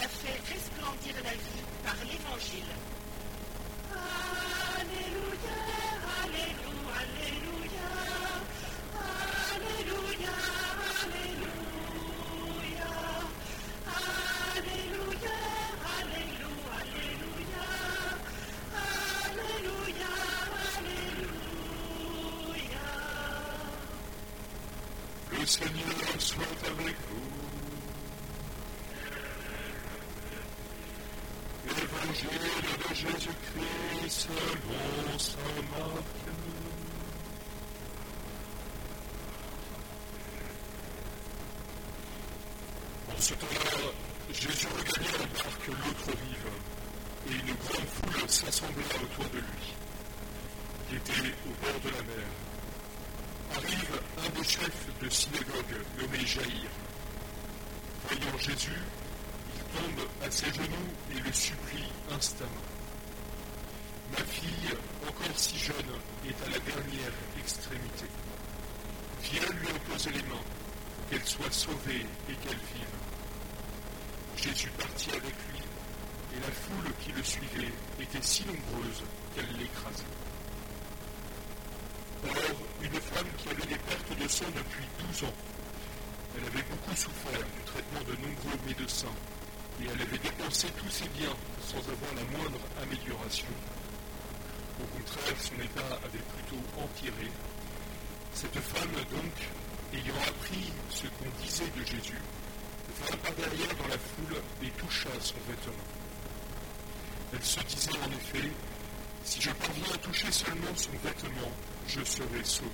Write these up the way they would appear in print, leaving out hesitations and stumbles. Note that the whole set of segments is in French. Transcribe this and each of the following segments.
a fait resplendir la vie par l'Évangile. Alléluia, Alléluia, Alléluia, Alléluia, Alléluia, Alléluia, Alléluia, Alléluia, Alléluia, Alléluia. Le Seigneur soit avec vous. Évangile de Jésus-Christ selon saint Marc. En ce temps-là, Jésus regagna la barque l'autre rive, et une grande foule s'assembla autour de lui. Il était au bord de la mer. Arrive un des chefs de synagogue nommé Jaïr. Voyant Jésus, il tombe à ses genoux et le supplie instamment. Ma fille, encore si jeune, est à la dernière extrémité. Viens lui imposer les mains, qu'elle soit sauvée et qu'elle vive. Jésus partit avec lui, et la foule qui le suivait était si nombreuse qu'elle l'écrasait. Or, une femme qui avait des pertes de sang depuis 12 ans, elle avait beaucoup souffert du traitement de nombreux médecins, et elle avait dépensé tous ses biens sans avoir la moindre amélioration. Au contraire, son état avait plutôt empiré. Cette femme, donc, ayant appris ce qu'on disait de Jésus, vint par derrière dans la foule et toucha son vêtement. Elle se disait en effet, « Si je parviens à toucher seulement son vêtement, je serai sauvée. »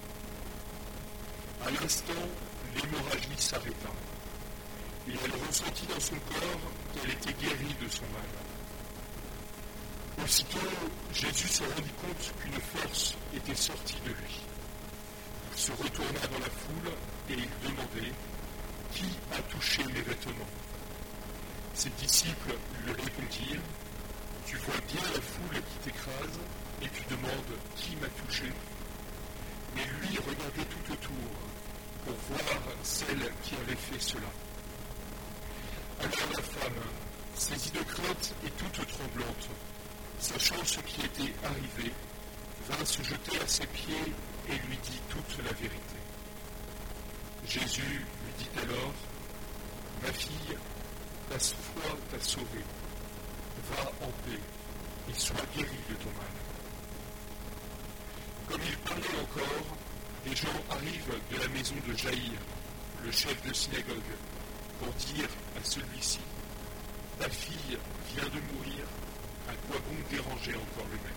À l'instant, l'hémorragie s'arrêta, et elle ressentit dans son corps qu'elle était guérie de son mal. Aussitôt, Jésus se rendit compte qu'une force était sortie de lui. Il se retourna dans la foule et il demandait « Qui a touché mes vêtements ?» Ses disciples lui répondirent « Tu vois bien la foule qui t'écrase et tu demandes « Qui m'a touché ?» Mais lui regardait tout autour pour voir celle qui avait fait cela. Alors la femme, saisie de crainte et toute tremblante, sachant ce qui était arrivé, vint se jeter à ses pieds et lui dit toute la vérité. Jésus lui dit alors, « Ma fille, ta foi t'a sauvée. Va en paix et sois guérie de ton mal. » Comme il parlait encore, des gens arrivent de la maison de Jaïr, le chef de synagogue, pour dire à celui-ci, « Ta fille vient de mourir, à quoi bon déranger encore le maître ?»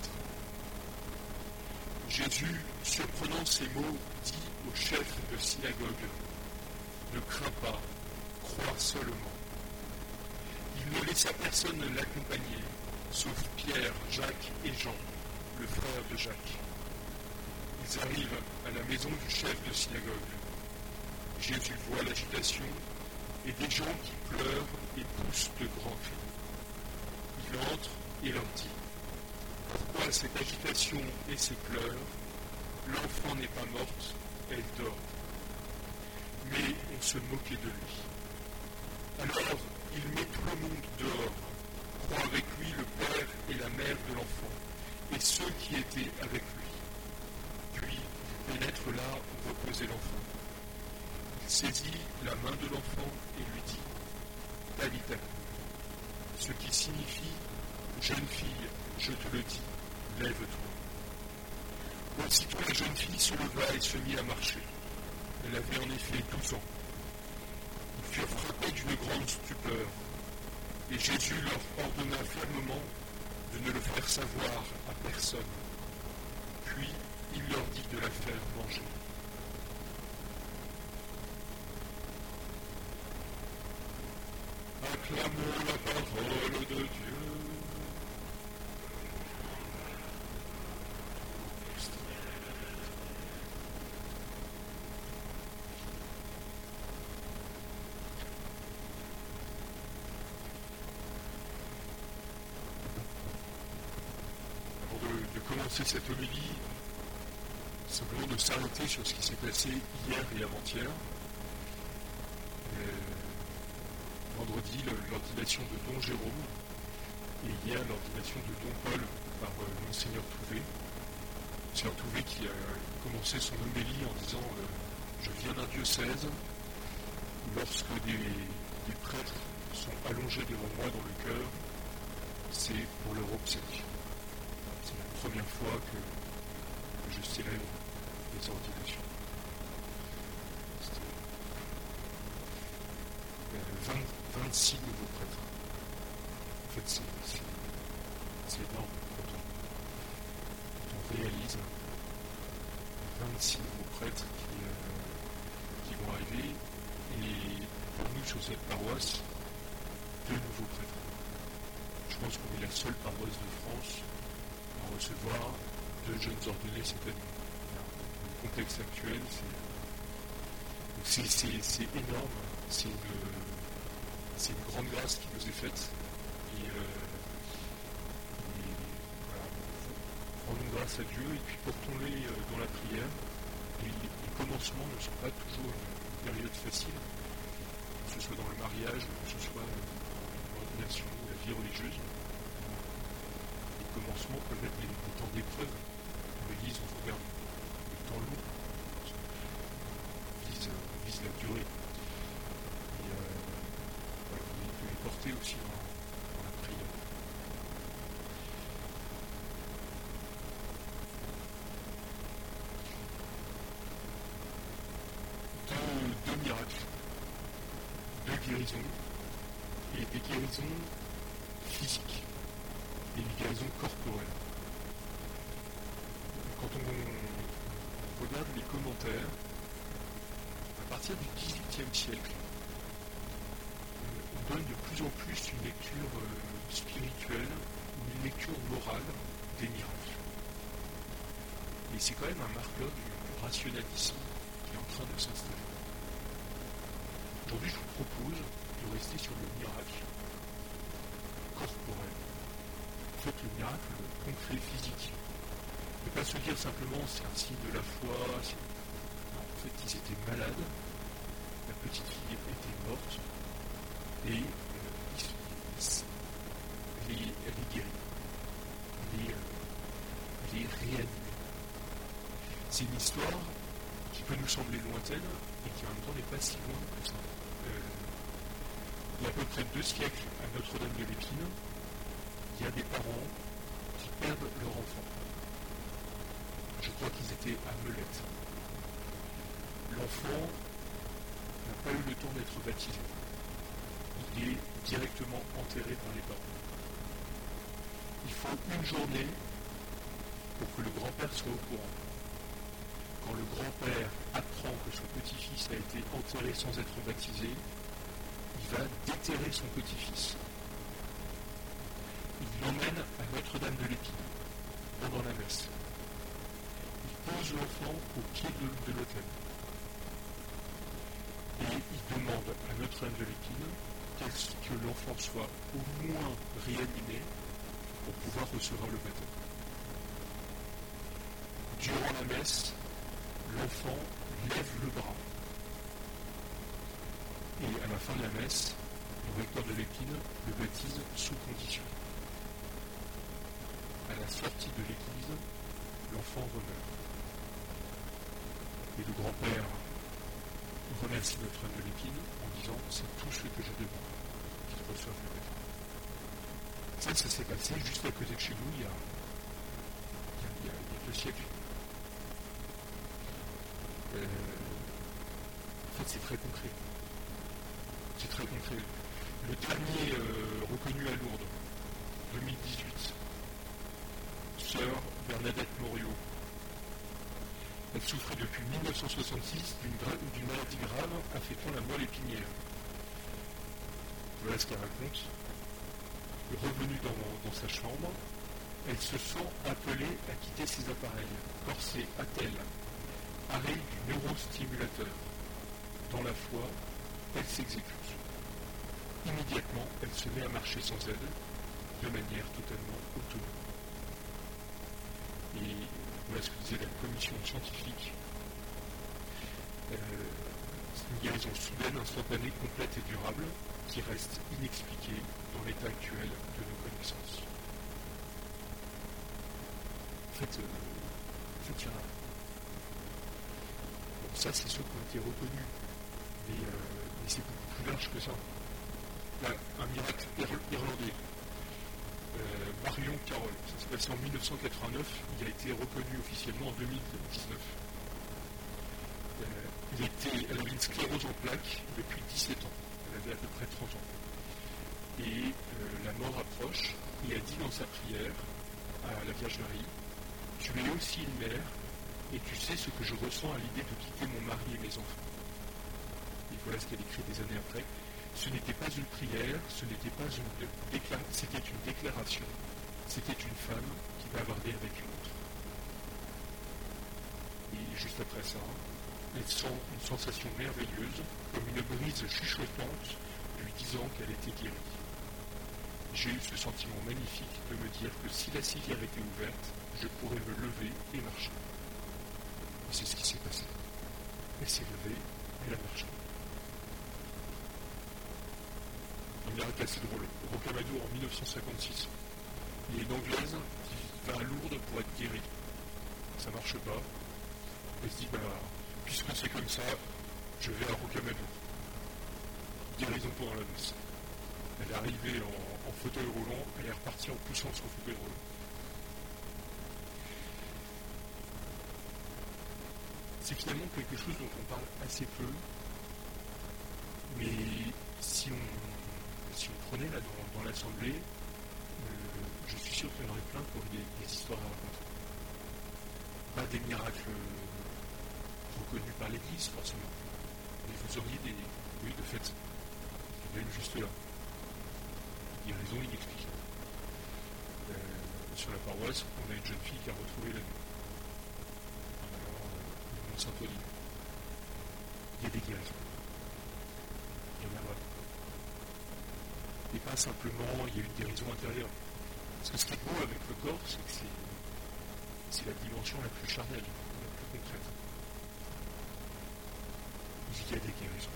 Jésus, surprenant ces mots, dit au chef de synagogue, « Ne crains pas, crois seulement. » Il ne laissa personne l'accompagner, sauf Pierre, Jacques et Jean, le frère de Jacques. Ils arrivent à la maison du chef de synagogue. Jésus voit l'agitation et des gens qui pleurent et poussent de grands cris. Il entre et leur dit, « Pourquoi cette agitation et ces pleurs? L'enfant n'est pas morte, elle dort. » Mais on se moquait de lui. Alors il met tout le monde dehors, prend avec lui le père et la mère de l'enfant, et ceux qui étaient avec lui. Puis il pénètre là où reposait l'enfant. Il saisit la main de l'enfant et lui dit « Talita koum », ce qui signifie « Jeune fille, je te le dis, lève-toi ». Aussitôt la jeune fille se leva et se mit à marcher. Elle avait en effet 12 ans. Ils furent frappés d'une grande stupeur, et Jésus leur ordonna fermement de ne le faire savoir à personne. Puis il leur dit de la faire manger. Acclamons la parole de Dieu. De commencer cette homélie, simplement de s'arrêter sur ce qui s'est passé hier et avant-hier. vendredi l'ordination de Don Jérôme et hier l'ordination de Don Paul par Monseigneur Touvet. Monseigneur Touvet qui a commencé son homélie en disant je viens d'un diocèse où lorsque des prêtres sont allongés devant moi dans le cœur, c'est pour leur obsèque. C'est la première fois que je célèbre les ordinations. 26 nouveaux prêtres. En fait, c'est énorme quand on réalise 26 nouveaux prêtres qui vont arriver. Et pour nous, sur cette paroisse, 2 nouveaux prêtres. Je pense qu'on est la seule paroisse de France à recevoir 2 jeunes ordonnés cette année. Dans le contexte actuel, c'est énorme. C'est une grande grâce qui nous est faite. Et voilà, rendons grâce à Dieu et puis portons-les dans la prière. Et les commencements ne sont pas toujours une période facile, que ce soit dans le mariage, que ce soit dans l'ordination ou la vie religieuse. Les commencements peuvent être des temps d'épreuve. Dans l'Église, on regarde le temps long, on vise la durée. Porter aussi dans la prière. Deux miracles, 2 guérisons, et des guérisons physiques et des guérisons corporelles. Quand on regarde les commentaires, à partir du XVIIIe siècle, donne de plus en plus une lecture spirituelle ou une lecture morale des miracles. Et c'est quand même un marqueur du rationalisme qui est en train de s'installer. Aujourd'hui, je vous propose de rester sur le miracle corporel. En fait, le miracle concret, physique. Ne pas se dire simplement c'est un signe de la foi. Non, en fait, ils étaient malades. La petite fille était morte. Et elle est guérie. Elle est réanimée. C'est une histoire qui peut nous sembler lointaine et qui en même temps n'est pas si loin que ça. Il y a à peu près 2 siècles à Notre-Dame de l'Épine, il y a des parents qui perdent leur enfant. Je crois qu'ils étaient à Melette. L'enfant n'a pas eu le temps d'être baptisé. Il est directement enterré par les parents. Il faut une journée pour que le grand-père soit au courant. Quand le grand-père apprend que son petit-fils a été enterré sans être baptisé, il va déterrer son petit-fils. Il l'emmène à Notre-Dame de l'Épine, pendant la messe. Il pose l'enfant au pied de l'autel. Et il demande à Notre-Dame de l'Épine que l'enfant soit au moins réanimé pour pouvoir recevoir le baptême. Durant la messe, l'enfant lève le bras. Et à la fin de la messe, le recteur de l'Épine le baptise sous condition. À la sortie de l'église, l'enfant remeurt. Et le grand-père remercie Notre-Dame de l'Épine en disant « c'est tout ce que je demande, qu'il reçoive le baptême ». Ça s'est passé juste à côté de chez nous il y a 2 siècles. En fait, c'est très concret. C'est très concret. Le dernier reconnu à Lourdes, 2018, sœur Bernadette Moriot. Elle souffrait depuis 1966 d'une maladie grave affectant la moelle épinière. Voilà ce qu'elle raconte. Revenue dans sa chambre, elle se sent appelée à quitter ses appareils, corsets, attelles, arrêt du neurostimulateur. Dans la foi, elle s'exécute. Immédiatement, elle se met à marcher sans aide, de manière totalement autonome. Et voilà ce que disait la commission scientifique. C'est une guérison soudaine manne instantanée, complète et durable qui reste inexpliquée dans l'état actuel de nos connaissances. En fait, il y en a. Bon, ça, c'est ceux qui ont été reconnus, mais c'est beaucoup plus large que ça. Là, un miracle irlandais. Marion Carroll, ça s'est passé en 1989, il a été reconnu officiellement en 2019. Elle avait une sclérose en plaques depuis 17 ans, elle avait à peu près 30 ans. Et la mort approche, et a dit dans sa prière à la Vierge Marie, « Tu es aussi une mère, et tu sais ce que je ressens à l'idée de quitter mon mari et mes enfants. » Et voilà ce qu'elle écrit des années après. Ce n'était pas une prière, c'était une déclaration. C'était une femme qui bavardait avec une autre. Et juste après ça, elle sent une sensation merveilleuse, comme une brise chuchotante, lui disant qu'elle était guérie. J'ai eu ce sentiment magnifique de me dire que si la civière était ouverte, je pourrais me lever et marcher. Et c'est ce qui s'est passé. Elle s'est levée, elle a marché. Un miracle assez drôle. Au Rocamadour en 1956. Il y a une Anglaise qui va à Lourdes pour être guérie. Ça ne marche pas. Elle se dit, puisque c'est comme ça, je vais à Rocamadour. Guérison pendant la messe. Elle est arrivée en fauteuil roulant, elle est repartie en poussant son fauteuil roulant. C'est finalement quelque chose dont on parle assez peu, mais si on prenait là dans l'Assemblée, je suis sûr qu'il y en aurait plein qui auraient des histoires à raconter. Pas des miracles reconnus par l'Église, forcément, mais vous auriez de fait, il y en a une juste là. Guérison inexpliquée. Sur la paroisse, on a une jeune fille qui a retrouvé la vie. Au Mont Saint-Odile. Il y a des guérisons. Il y en a vraiment. Et pas simplement, il y a une guérison intérieure. Parce que ce qui est beau avec le corps, c'est que c'est la dimension la plus charnelle, la plus concrète. Il y a des guérisons.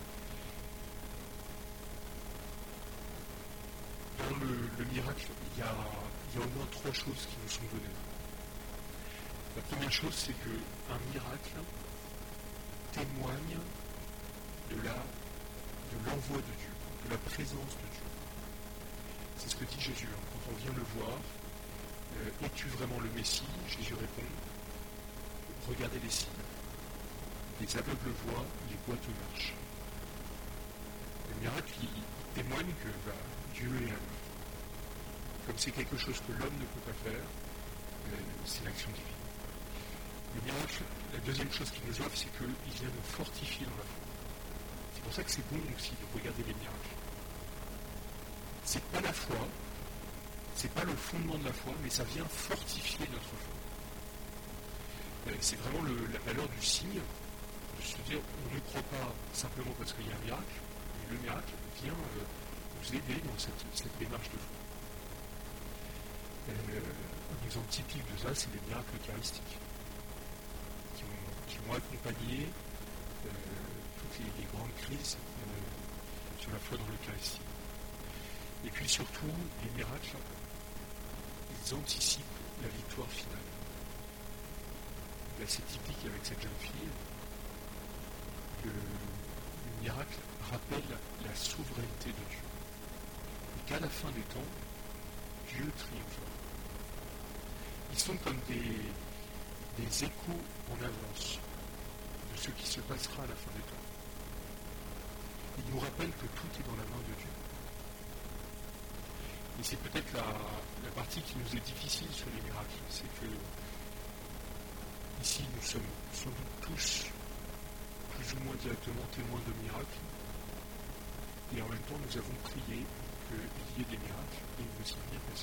Dans le miracle, il y a au moins 3 choses qui nous sont données. La première chose, c'est qu'un miracle témoigne de l'envoi de Dieu, de la présence de Dieu. C'est ce que dit Jésus. Quand on vient le voir, es-tu vraiment le Messie? Jésus répond, regardez les signes. Les aveugles voient, les boiteux marchent. Le miracle, il témoigne que Dieu est à nous. Comme c'est quelque chose que l'homme ne peut pas faire, c'est l'action divine. Le miracle, la deuxième chose qu'il nous offre, c'est qu'il vient nous fortifier dans la foi. C'est pour ça que c'est bon aussi de regarder les miracles. C'est pas la foi, c'est pas le fondement de la foi, mais ça vient fortifier notre foi. C'est vraiment la valeur du signe, de se dire on ne croit pas simplement parce qu'il y a un miracle, mais le miracle vient nous aider dans cette démarche de foi. Un exemple typique de ça, c'est les miracles eucharistiques qui ont accompagné toutes les grandes crises sur la foi dans l'Eucharistie. Et puis surtout, les miracles, ils anticipent la victoire finale. Là, c'est typique avec cette jeune fille. Le miracle rappelle la souveraineté de Dieu. Et qu'à la fin des temps, Dieu triomphera. Ils sont comme des échos en avance de ce qui se passera à la fin des temps. Ils nous rappellent que tout est dans la main de Dieu. Et c'est peut-être la partie qui nous est difficile sur les miracles. C'est que ici, nous sommes sans doute tous plus ou moins directement témoins de miracles. Et en même temps, nous avons prié qu'il y ait des miracles et il ne s'est rien passé.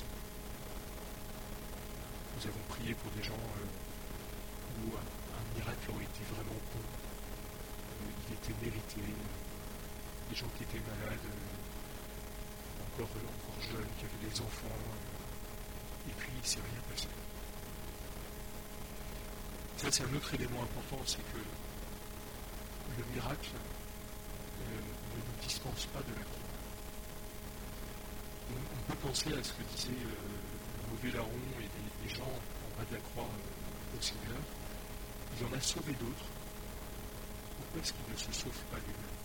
Nous avons prié pour des gens où un miracle aurait été vraiment bon. Il était mérité. Des gens qui étaient malades, encore jeunes, qui avaient des enfants. Et puis, il ne s'est rien passé. Ça, c'est un autre élément important, c'est que le miracle ne nous dispense pas de la croix. On peut penser à ce que disait le mauvais larron et des gens en bas de la croix au Seigneur. Il en a sauvé d'autres. Pourquoi est-ce qu'il ne se sauve pas lui-même?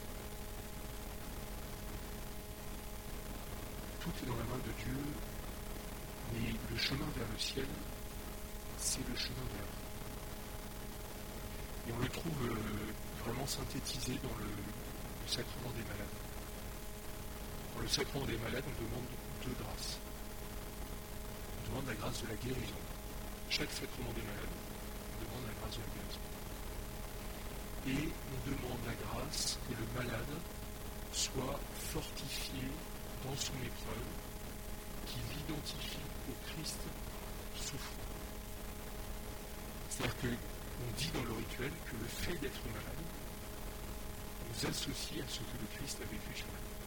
Tout est dans la main de Dieu, mais le chemin vers le ciel, c'est le chemin vers la croix. Et on le trouve vraiment synthétisé dans le sacrement des malades. Dans le sacrement des malades, on demande deux grâces. On demande la grâce de la guérison. Chaque sacrement des malades, on demande la grâce de la guérison. Et on demande la grâce que le malade soit fortifié dans son épreuve, qu'il l'identifie au Christ souffrant. C'est-à-dire qu'on dit dans le rituel que le fait d'être malade nous associe à ce que le Christ a vécu sur la terre.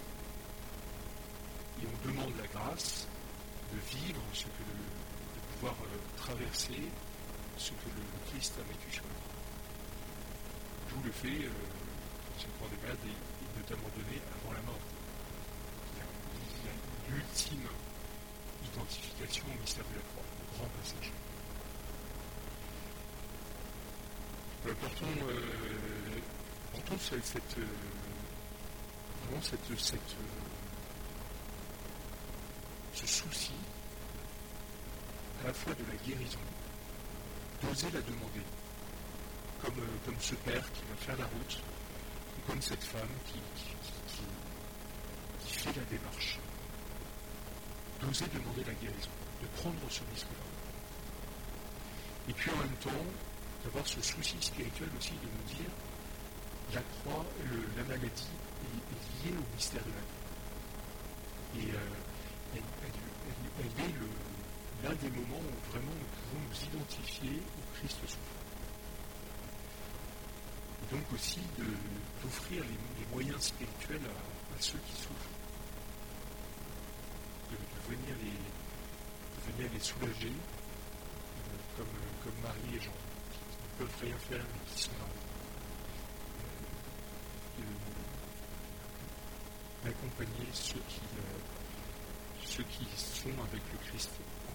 Et on demande la grâce de vivre de pouvoir traverser ce que le Christ a vécu sur la terre. D'où le fait, ce point des malades est notamment donné avant la mort. Il y a l'ultime identification au mystère de la croix, le grand passage. Portons ce souci à la fois de la guérison, d'oser la demander, comme ce père qui va faire la route, ou comme cette femme qui fait la démarche, d'oser demander la guérison, de prendre ce risque-là. Et puis en même temps, d'avoir ce souci spirituel aussi de nous dire la croix, la maladie est liée au mystère de la vie. Et elle est l'un des moments où vraiment nous pouvons nous identifier au Christ souffrant. Et donc aussi d'offrir les moyens spirituels à ceux qui souffrent, de venir les soulager, comme Marie et Jean, qui ne peuvent rien faire mais qui sont là. D'accompagner ceux qui sont avec le Christ